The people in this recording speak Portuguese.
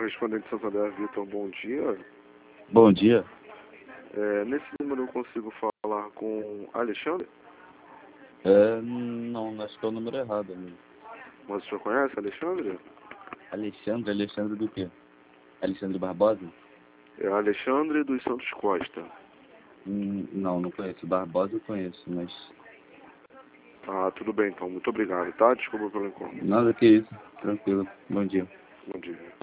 correspondente Santander, Vitor, bom dia. Bom dia. Nesse número eu consigo falar com Alexandre? Não, acho que é o número errado, amigo. Mas o senhor conhece Alexandre? Alexandre do quê? Alexandre Barbosa? É Alexandre dos Santos Costa. Não conheço. Barbosa eu conheço, mas... Ah, tudo bem então, muito obrigado, tá? Desculpa pelo encontro. Nada que isso. Tranquilo. Bom dia. Bom dia.